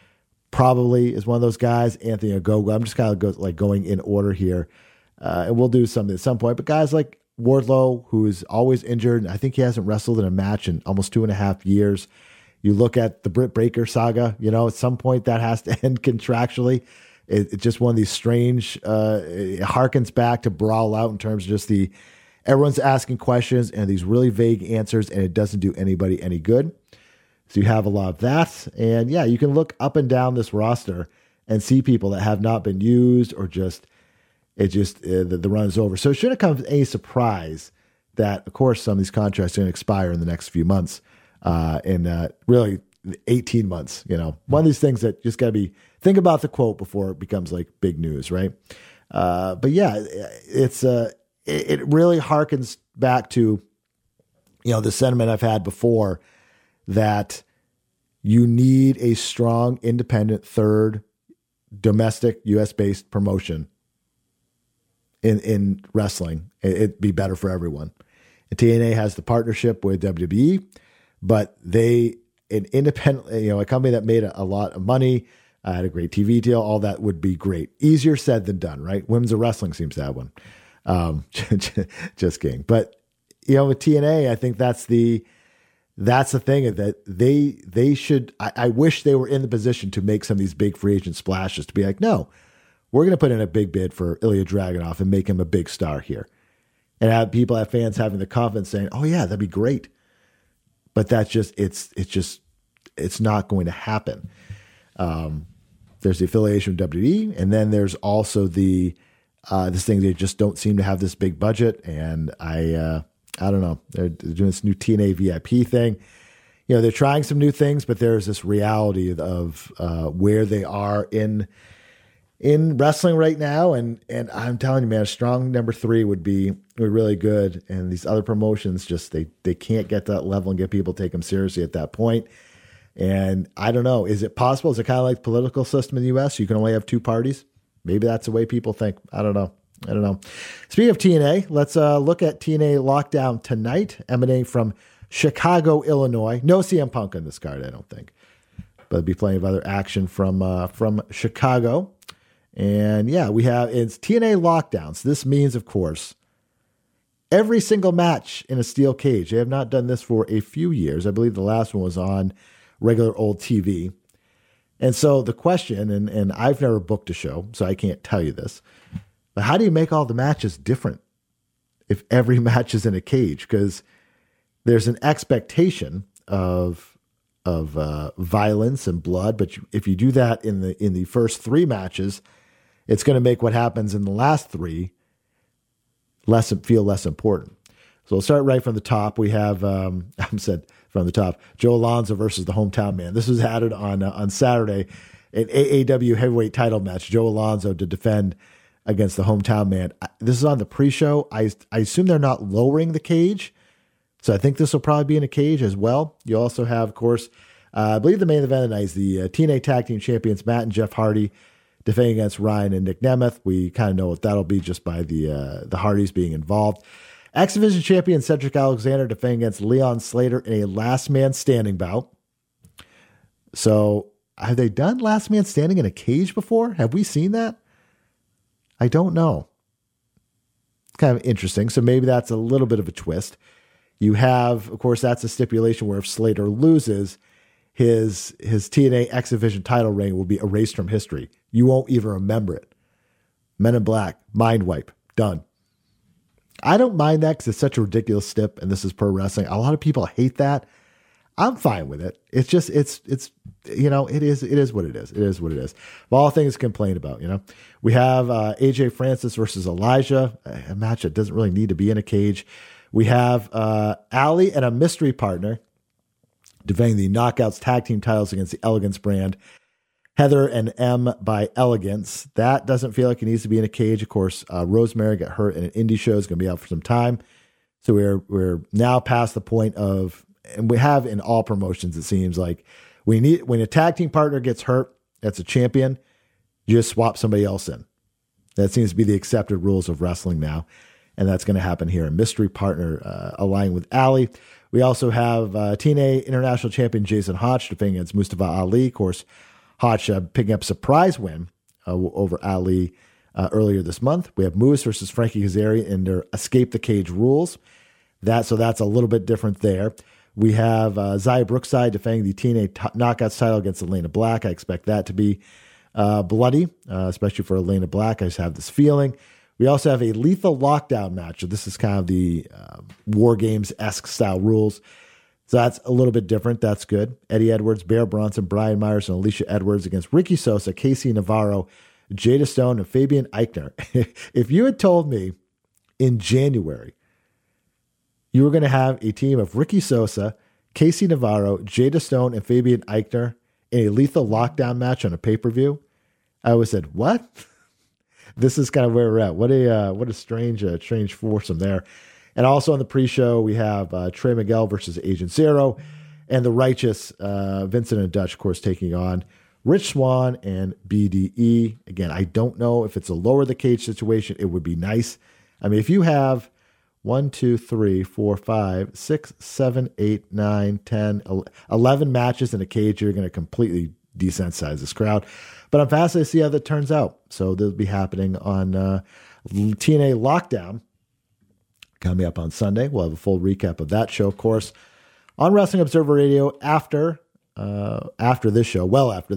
probably is one of those guys. Anthony Ogogo. I'm just kind of going in order here. And we'll do something at some point. But guys like Wardlow, who is always injured, and I think he hasn't wrestled in a match in almost 2.5 years. You look at the Britt Baker saga, at some point that has to end contractually. It's just one of these strange, it harkens back to Brawl Out in terms of just everyone's asking questions and these really vague answers, and it doesn't do anybody any good. So you have a lot of that. And yeah, you can look up and down this roster and see people that have not been used or the run is over. So it shouldn't come as any surprise that, of course, some of these contracts are going to expire in the next few months, really 18 months. One of these things that just got to be, think about the quote before it becomes like big news, right? But yeah, it really harkens back to, the sentiment I've had before that you need a strong, independent, third domestic US-based promotion in wrestling. It'd be better for everyone. And TNA has the partnership with WWE, but an independent, a company that made a lot of money, had a great TV deal, all that would be great. Easier said than done, right? Women's Wrestling seems to have one. Just kidding. But, with TNA, I think that's the thing that they should, I wish they were in the position to make some of these big free agent splashes, to be like, no, we're going to put in a big bid for Ilya Dragunov and make him a big star here. And have fans having the confidence saying, oh yeah, that'd be great. But that's just, it's not going to happen. There's the affiliation with WWE, and then there's also this thing, they just don't seem to have this big budget. And I don't know, they're doing this new TNA VIP thing. They're trying some new things, but there's this reality of where they are in wrestling right now. And I'm telling you, man, a strong number 3 would be really good. And these other promotions just, they can't get to that level and get people to take them seriously at that point. And I don't know, is it possible? Is it kind of like the political system in the US? You can only have 2 parties. Maybe that's the way people think. I don't know. Speaking of TNA, let's look at TNA Lockdown tonight, emanating from Chicago, Illinois. No CM Punk on this card, I don't think. But there'll be plenty of other action from Chicago. And yeah, it's TNA Lockdown. So this means, of course, every single match in a steel cage. They have not done this for a few years. I believe the last one was on regular old TV. And so the question, and I've never booked a show, so I can't tell you this, but how do you make all the matches different if every match is in a cage? Because there's an expectation of violence and blood, but if you do that in the first 3 matches, it's going to make what happens in the last 3 feel less important. So we'll start right from the top. We have, from the top, Joe Alonzo versus the Hometown Man. This was added on Saturday, an AAW heavyweight title match. Joe Alonzo to defend against the Hometown Man. This is on the pre-show. I assume they're not lowering the cage, so I think this will probably be in a cage as well. You also have, of course, I believe the main event of the night is the TNA Tag Team Champions Matt and Jeff Hardy defending against Ryan and Nick Nemeth. We kind of know what that'll be just by the Hardys being involved. X Division Champion Cedric Alexander defending against Leon Slater in a last man standing bout. So have they done last man standing in a cage before? Have we seen that? I don't know. It's kind of interesting. So maybe that's a little bit of a twist. You have, of course, that's a stipulation where if Slater loses, his TNA X Division title reign will be erased from history. You won't even remember it. Men in Black, mind wipe, done. I don't mind that because it's such a ridiculous stip, and this is pro wrestling. A lot of people hate that. I'm fine with it. It's just, it is what it is. It is what it is. Of all things to complain about, We have AJ Francis versus Elijah, a match that doesn't really need to be in a cage. We have Allie and a mystery partner defending the Knockouts tag team titles against the Elegance brand. Heather and M by Elegance. That doesn't feel like it needs to be in a cage. Of course, Rosemary got hurt in an indie show. Is going to be out for some time. So we're now past the point of, and we have in all promotions, it seems like when a tag team partner gets hurt, that's a champion, you just swap somebody else in. That seems to be the accepted rules of wrestling now. And that's going to happen here. A mystery partner aligning with Allie. We also have TNA International Champion Jason Hotch defending against Mustafa Ali. Of course, Hotch picking up surprise win over Ali earlier this month. We have Moose versus Frankie Kazarian in their Escape the Cage rules. So that's a little bit different there. We have Xia Brookside defending the TNA Knockouts title against Elena Black. I expect that to be bloody, especially for Elena Black. I just have this feeling. We also have a Lethal Lockdown match. So this is kind of the War Games-esque style rules. So that's a little bit different. That's good. Eddie Edwards, Bear Bronson, Brian Myers, and Alicia Edwards against Ricky Sosa, Casey Navarro, Jada Stone, and Fabian Eichner. If you had told me in January you were going to have a team of Ricky Sosa, Casey Navarro, Jada Stone, and Fabian Eichner in a Lethal Lockdown match on a pay-per-view, I would have said, what? This is kind of where we're at. What a strange foursome there. And also on the pre-show, we have Trey Miguel versus Agent Zero, and the Righteous, Vincent and Dutch, of course, taking on Rich Swann and BDE. Again, I don't know if it's a lower the cage situation. It would be nice. I mean, if you have 1, 2, 3, 4, 5, 6, 7, 8, 9, 10, 11 matches in a cage, you're going to completely desensitize this crowd. But I'm fascinated to see how that turns out. So this will be happening on TNA Lockdown coming up on Sunday. We'll have a full recap of that show, of course, on Wrestling Observer Radio after this show,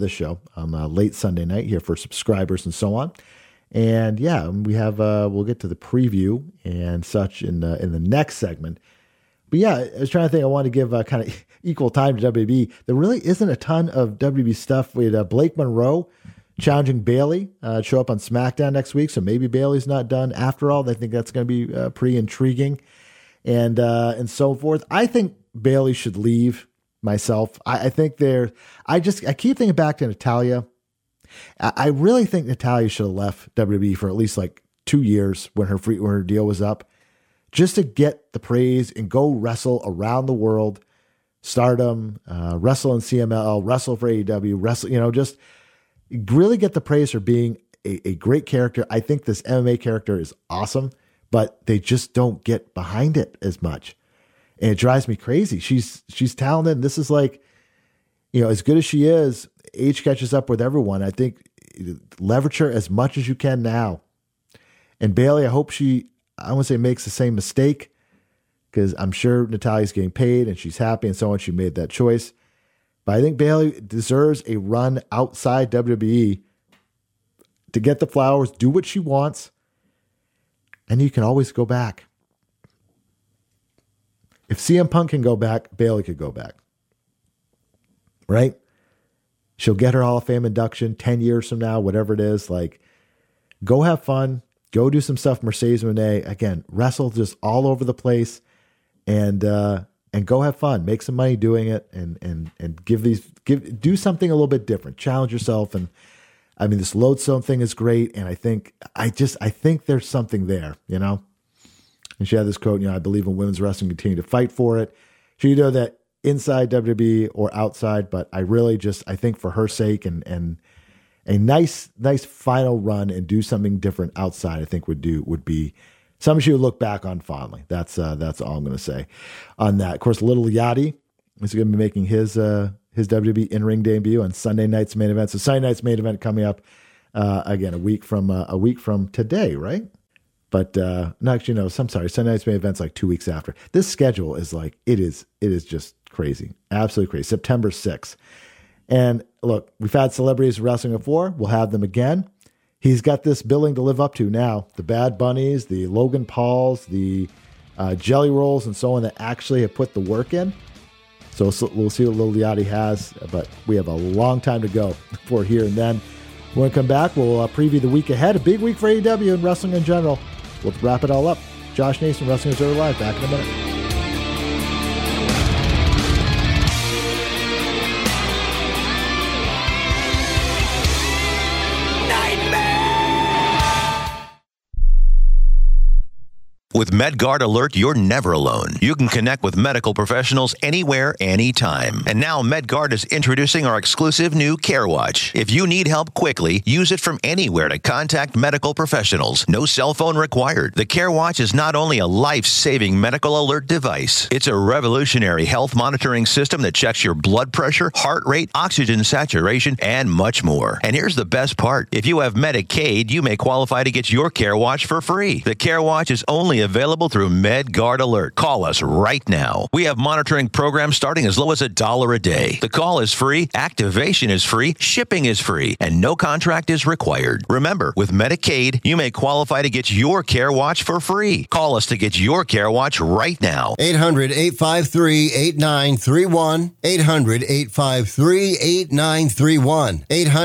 late Sunday night here for subscribers and so on. And yeah, we have we'll get to the preview and such in the next segment. But yeah, I was trying to think. I want to give kind of equal time to WB. There really isn't a ton of WB stuff. With Blake Monroe challenging Bayley show up on SmackDown next week, so maybe Bayley's not done after all. I think that's going to be pretty intriguing, and so forth. I think Bayley should leave. Myself, I think I keep thinking back to Natalya. I really think Natalya should have left WWE for at least like 2 years when her deal was up, just to get the praise and go wrestle around the world, Stardom, wrestle in CMLL, wrestle for AEW, wrestle, just really get the praise for being a great character. I think this MMA character is awesome, but they just don't get behind it as much. And it drives me crazy. She's talented. And this is like, as good as she is, age catches up with everyone. I think leverage her as much as you can now. And Bayley, I hope I won't say makes the same mistake, because I'm sure Natalya's getting paid and she's happy and so on. She made that choice. But I think Bayley deserves a run outside WWE to get the flowers, do what she wants, and you can always go back. If CM Punk can go back, Bayley could go back. Right? She'll get her Hall of Fame induction 10 years from now, whatever it is. Like, go have fun. Go do some stuff. Mercedes Moné, again, wrestle just all over the place, and go have fun. Make some money doing it, and do something a little bit different. Challenge yourself. And I mean, this Lodestone thing is great, and I think there's something there, And she had this quote, I believe in women's wrestling, continue to fight for it. She do that inside WWE or outside, but I really I think for her sake and a nice final run and do something different outside, I think would be something she would look back on fondly. That's all I'm going to say on that. Of course, Little Yachty is going to be making his WWE in-ring debut on Sunday night's main event. So Sunday night's main event coming up again a week from today, right? But no, actually, no. I'm sorry. Sunday night's main event's like 2 weeks after. This schedule is like it is just crazy, absolutely crazy. September 6th, and look, we've had celebrities wrestling before. We'll have them again. He's got this billing to live up to now. The Bad Bunnies, the Logan Pauls, the Jelly Rolls, and so on that actually have put the work in. So we'll see what Lil Yachty has, but we have a long time to go for here and then. When we come back, we'll preview the week ahead. A big week for AEW and wrestling in general. We'll wrap it all up. Josh Nason, Wrestling Observer Live. Back in a minute. With MedGuard Alert, you're never alone. You can connect with medical professionals anywhere, anytime. And now MedGuard is introducing our exclusive new CareWatch. If you need help quickly, use it from anywhere to contact medical professionals. No cell phone required. The CareWatch is not only a life-saving medical alert device, it's a revolutionary health monitoring system that checks your blood pressure, heart rate, oxygen saturation, and much more. And here's the best part. If you have Medicaid, you may qualify to get your CareWatch for free. The CareWatch is only available through MedGuard Alert. Call us right now. We have monitoring programs starting as low as $1 a day. The call is free, activation is free, shipping is free, and no contract is required. Remember, with Medicaid, you may qualify to get your CareWatch for free. Call us to get your CareWatch right now. 800-853-8931. 800-853-8931.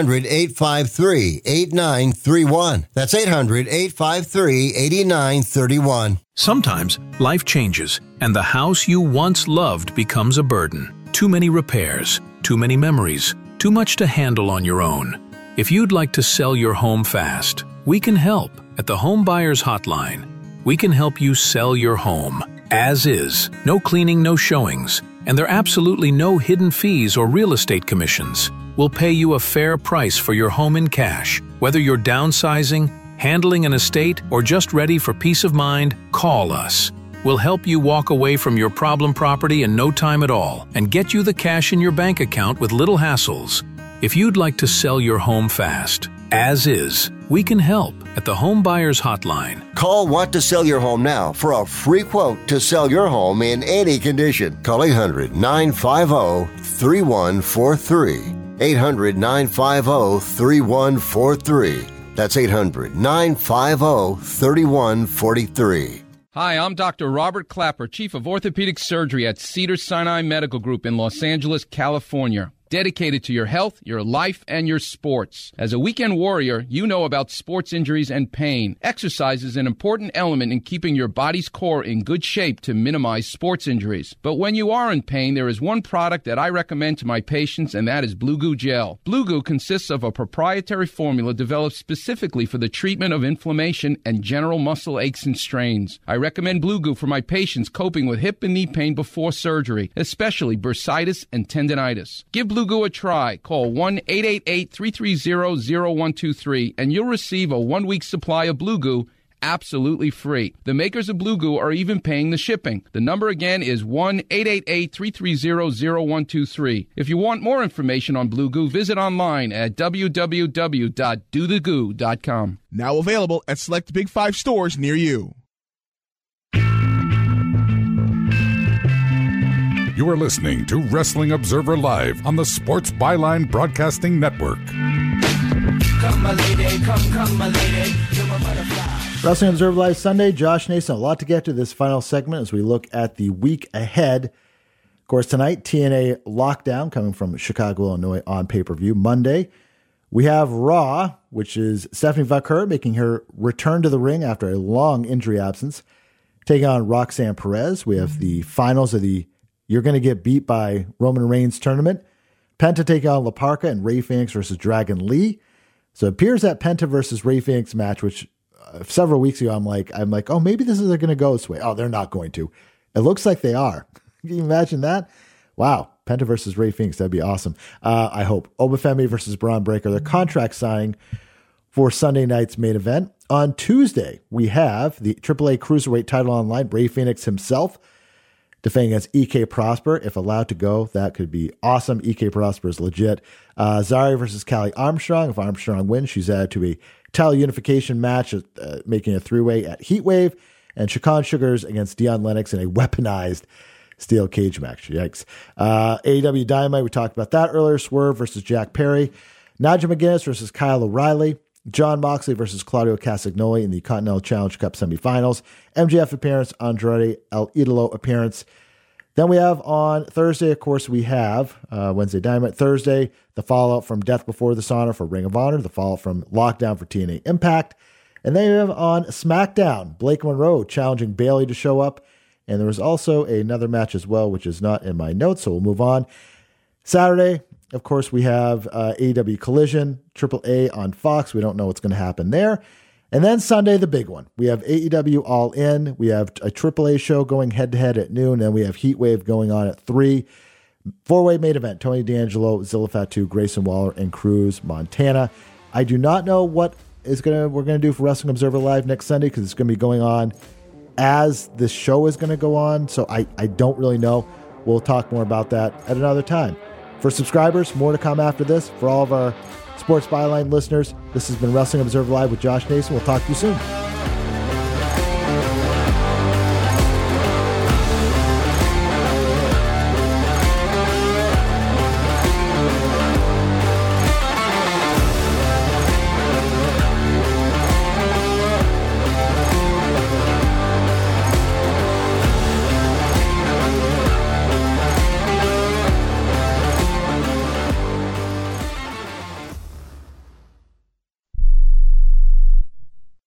800-853-8931. That's 800-853-8931. Sometimes life changes, and the house you once loved becomes a burden. Too many repairs, too many memories, too much to handle on your own. If you'd like to sell your home fast, we can help at the Home Buyers Hotline. We can help you sell your home as is. No cleaning, no showings, and there are absolutely no hidden fees or real estate commissions. We'll pay you a fair price for your home in cash. Whether you're downsizing, handling an estate, or just ready for peace of mind, call us. We'll help you walk away from your problem property in no time at all and get you the cash in your bank account with little hassles. If you'd like to sell your home fast, as is, we can help at the Home Buyers Hotline. Call Want to Sell Your Home now for a free quote to sell your home in any condition. Call 800-950-3143. 800-950-3143. That's 800-950-3143. Hi, I'm Dr. Robert Clapper, Chief of Orthopedic Surgery at Cedars-Sinai Medical Group in Los Angeles, California. Dedicated to your health, your life, and your sports. As a weekend warrior, you know about sports injuries and pain. Exercise is an important element in keeping your body's core in good shape to minimize sports injuries. But when you are in pain, there is one product that I recommend to my patients, and that is Blue Goo Gel. Blue Goo consists of a proprietary formula developed specifically for the treatment of inflammation and general muscle aches and strains. I recommend Blue Goo for my patients coping with hip and knee pain before surgery, especially bursitis and tendinitis. Give Blue Goo a try. Call 1-888-330-0123 and you'll receive a 1-week supply of Blue Goo absolutely free. The makers of Blue Goo are even paying the shipping. The number again is 1-888-330-0123. If you want more information on Blue Goo, visit online at www.dothegoo.com. Now available at select Big 5 stores near you. You are listening to Wrestling Observer Live on the Sports Byline Broadcasting Network. Come, my lady, come, my lady. You're my butterfly. Wrestling Observer Live Sunday. Josh Nason, a lot to get to this final segment as we look at the week ahead. Of course, tonight, TNA Lockdown coming from Chicago, Illinois on pay-per-view. Monday, we have Raw, which is Stephanie Vaquer making her return to the ring after a long injury absence, taking on Roxanne Perez. We have the finals of the You're Going to Get Beat by Roman Reigns tournament. Penta taking on La Parka and Rey Fenix versus Dragon Lee. So it appears that Penta versus Rey Fenix match, which several weeks ago I'm like, oh, maybe this is going to go this way. Oh, they're not going to. It looks like they are. Can you imagine that? Wow. Penta versus Rey Fenix. That'd be awesome. I hope. Obafemi versus Braun Breaker. Their contract signing for Sunday night's main event. On Tuesday, we have the AAA Cruiserweight title on line. Rey Fenix himself defending against EK Prosper. If allowed to go, that could be awesome. EK Prosper is legit. Zari versus Callie Armstrong. If Armstrong wins, she's added to a title unification match, making a three-way at Heatwave. And Shakan Sugars against Dion Lennox in a weaponized steel cage match. Yikes. AEW Dynamite, we talked about that earlier. Swerve versus Jack Perry. Nigel McGuinness versus Kyle O'Reilly. John Moxley versus Claudio Castagnoli in the Continental Challenge Cup semifinals. MJF appearance, Andrade El Idolo appearance. Then we have on Thursday, of course, we have Wednesday Dynamite. Thursday, the fallout from Death Before Dishonor for Ring of Honor, the fallout from Lockdown for TNA Impact. And then we have on SmackDown, Blake Monroe challenging Bayley to show up. And there was also another match as well, which is not in my notes, so we'll move on. Saturday, of course, we have AEW Collision, AAA on Fox. We don't know what's going to happen there. And then Sunday, the big one. We have AEW All In. We have a AAA show going head-to-head at noon, and we have Heatwave going on at 3. Four-way main event, Tony D'Angelo, Zilla Fatu, Grayson Waller, and Cruz Montana. I do not know what we're going to do for Wrestling Observer Live next Sunday, because it's going to be going on as this show is going to go on, so I don't really know. We'll talk more about that at another time. For subscribers, more to come after this. For all of our Sports Byline listeners, this has been Wrestling Observer Live with Josh Nason. We'll talk to you soon.